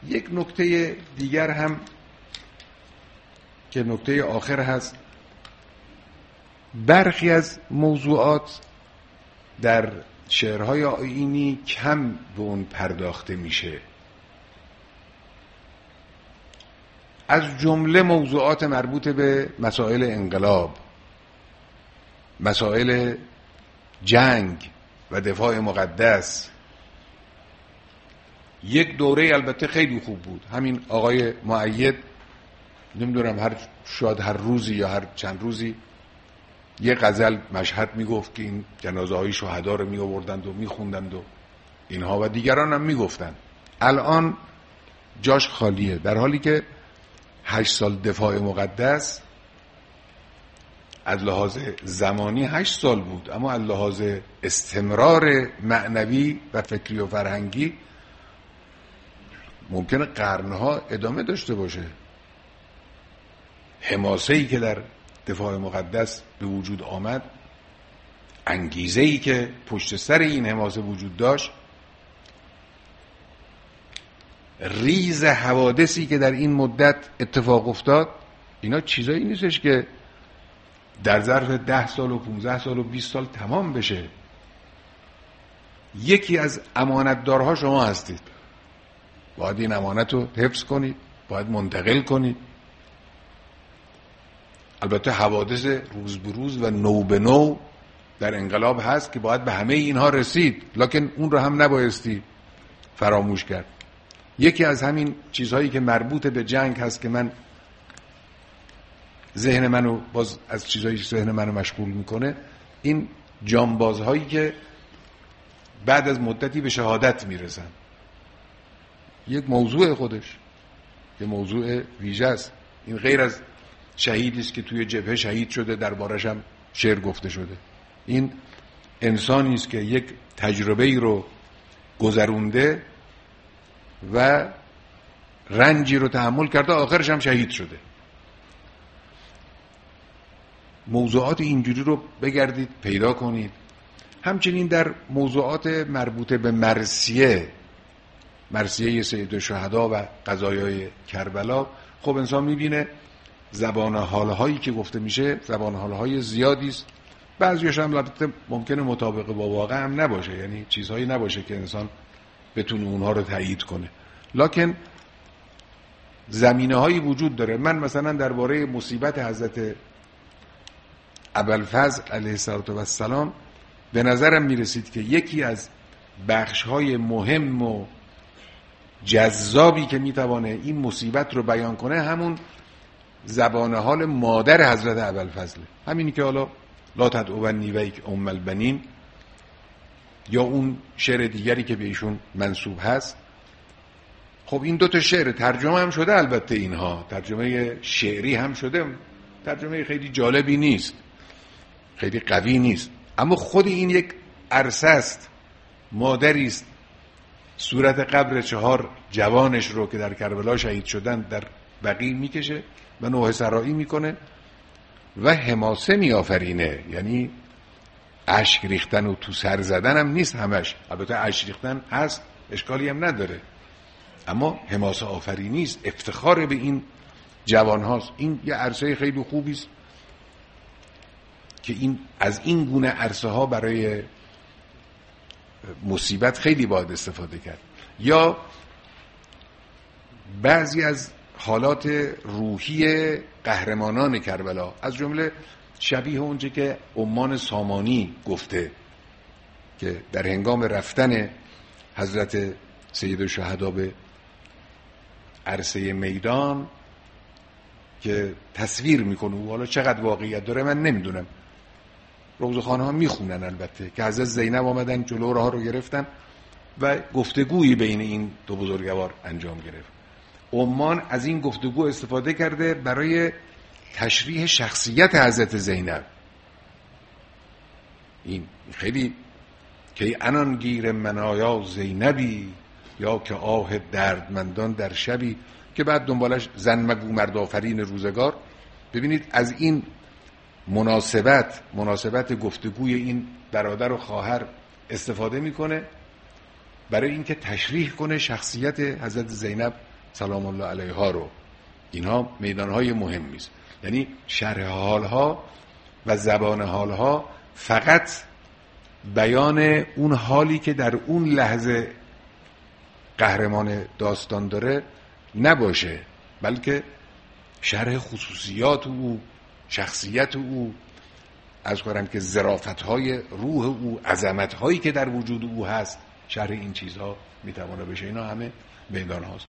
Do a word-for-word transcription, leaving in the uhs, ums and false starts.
یک نکته دیگر هم که نکته آخر هست، برخی از موضوعات در شعرهای آیینی کم به اون پرداخته میشه، از جمله موضوعات مربوط به مسائل انقلاب، مسائل جنگ و دفاع مقدس. یک دوره البته خیلی خوب بود، همین آقای مؤید نمیدونم هر شاید هر روزی یا هر چند روزی یه غزل مشهد میگفت که این جنازه های شهدا رو می آوردند و میخوندند و اینها، و دیگران هم میگفتند. الان جاش خالیه، در حالی که هشت سال دفاع مقدس از لحاظ زمانی هشت سال بود، اما از لحاظ استمرار معنوی و فکری و فرهنگی ممکنه قرنها ادامه داشته باشه. حماسه‌ای که در دفاع مقدس به وجود آمد، انگیزه‌ای که پشت سر این حماسه وجود داشت، ریز حوادثی که در این مدت اتفاق افتاد، اینا چیزایی نیستش که در ظرف ده سال و پونزده سال و بیست سال تمام بشه. یکی از امانتدارها شما هستید، باید این امانت رو حفظ کنید، باید منتقل کنید. البته حوادث روز به روز و نو به نو در انقلاب هست که باید به همه اینها رسید، لکن اون رو هم نبایستی فراموش کرد. یکی از همین چیزهایی که مربوط به جنگ هست که من ذهن منو باز از چیزهایی که ذهن منو مشغول میکنه، این جانبازهایی که بعد از مدتی به شهادت میرسن. یک موضوع خودش، یک موضوع ویژه است. این غیر از شهیدی است که توی جبهه شهید شده دربارش هم شعر گفته شده. این انسانی است که یک تجربه ای رو گذرونده و رنجی رو تحمل کرده، آخرش هم شهید شده. موضوعات اینجوری رو بگردید پیدا کنید. همچنین در موضوعات مربوط به مرثیه، مرثیه سید الشهدا و قضایای کربلا، خب انسان میبینه زبان حالهایی که گفته میشه زبان حالهای زیادی است. بعضیش هم البته ممکنه مطابق با واقع هم نباشه، یعنی چیزهایی نباشه که انسان بتونه اونها رو تایید کنه، لکن زمینه هایی وجود داره. من مثلا درباره مصیبت حضرت ابوالفضل علیه السلام به نظرم میرسید که یکی از بخش های مهم و جذابی که میتوانه این مصیبت رو بیان کنه همون زبان حال مادر حضرت ابوالفضل، همینی که حالا لا تدعونی نیویک ام البنین، یا اون شعر دیگری که به ایشون منسوب هست. خب این دو تا شعر ترجمه هم شده، البته اینها ترجمه شعری هم شده، ترجمه خیلی جالبی نیست، خیلی قوی نیست، اما خود این یک عرصه است. مادری است صورت قبر چهار جوانش رو که در کربلا شهید شدن در بقیع میکشه و نوحه سرایی میکنه و حماسه میآفرینه. یعنی اشک ریختن و تو سر زدن هم نیست همش، البته اشک ریختن هست، اشکالی هم نداره، اما حماسه آفرینی است، افتخار به این جوان هاست. این یه عرصه خیلی خوبی است که این از این گونه عرصه ها برای مصیبت خیلی باید استفاده کرد. یا بعضی از حالات روحی قهرمانان کربلا، از جمله شبیه اونچه که عمان سامانی گفته که در هنگام رفتن حضرت سید الشهدا به عرصه میدان که تصویر میکنه، و حالا چقدر واقعیت داره من نمیدونم، روزخوانه ها میخونن البته، که حضرت زینب آمدن جلو راه رو گرفتن و گفتگویی بین این دو بزرگوار انجام گرفت. عمان از این گفتگو استفاده کرده برای تشریح شخصیت حضرت زینب. این خیلی که انان گیر منایا زینبی، یا که آه دردمندان در شبی، که بعد دنبالش زن مگو مردآفرین روزگار. ببینید از این مناسبت مناسبت گفتگوی این برادر و خواهر استفاده میکنه برای اینکه تشریح کنه شخصیت حضرت زینب سلام الله علیها رو، اینها میدانهای مهمی است. یعنی شرح حالها و زبان حالها فقط بیان اون حالی که در اون لحظه قهرمان داستان داره نباشه، بلکه شرح خصوصیات او، شخصیت او، از کنم که ظرافت‌های روح او، عظمت‌هایی که در وجود او هست، شرح این چیزها میتواند بشه. اینا همه میدان هاست.